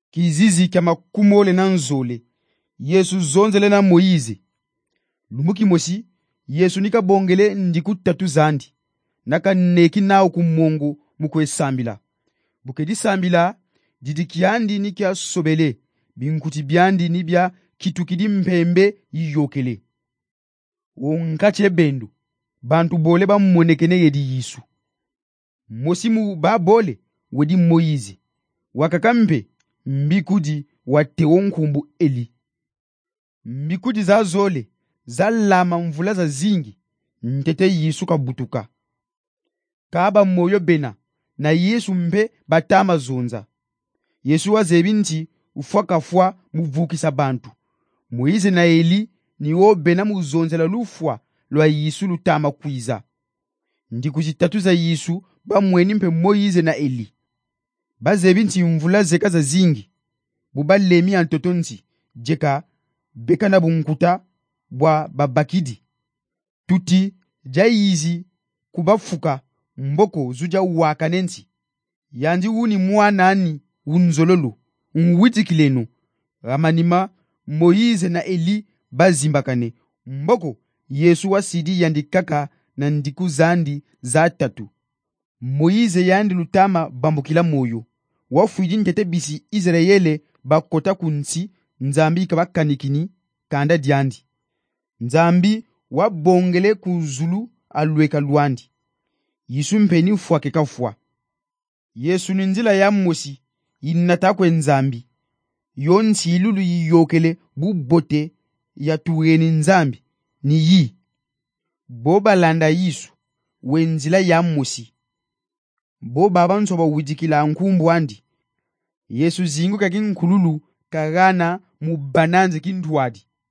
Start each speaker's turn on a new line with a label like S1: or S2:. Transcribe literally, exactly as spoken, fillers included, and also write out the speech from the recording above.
S1: kizizi kya makumole na nzole Yesu zonzele na Moize lumuki mosi Yesu nikabongele ndiku tatu zandi naka neki nao kumongo mukwe sambila bukedi sambila didi kiandi ni kya sobele binkuti byandi ni bya kitukidi mpembe yiyokele wonkache bendu bantu bole ba monekene yedi Yesu mosimu ba bole wedi Moize wakakambe mbikudi wate wonkumbu Eli mbikudi za zole za lama mvula za zingi ntete Yesu kabutuka kaba moyo bena na Yesu mbe batama zonza Yesu wazebinti ufwakafwa muvukisa bantu Moize na Eli ni wo bena muzonzela lufwa lwa Yesu lutama kwiza ndi kuzitatu za Yesu ba mweni mpe Moize na Eli bazebinti mvula zeka za zingi bubalemi antotonzi jeka beka na bunkuta bwa babakidi tuti jaizi kubafuka mboko zuja wakanensi yandi uni mwanani unzololo unwitikileno ramanima Moize na Eli bazimbakane mboko Yesu wasidi yandi kaka na ndiku zandi za tatu Moize yandi lutama bambukila moyo wafuidi ntete bisi Israele bakota kunsi nzambi kabakanikini kanda diandi nzambi wabongele kuzulu alweka luandi Yesu mpeni fwa keka fwa Yesu ninzila ya mosi inatakwe nzambi yonsi ilulu yiyokele bubote ya tuweni nzambi ni yi boba landa Yesu wenzila ya mosi boba banso ba wujikila nkumbu andi Yesu zingu kakin kululu kagana mubananze kintuadi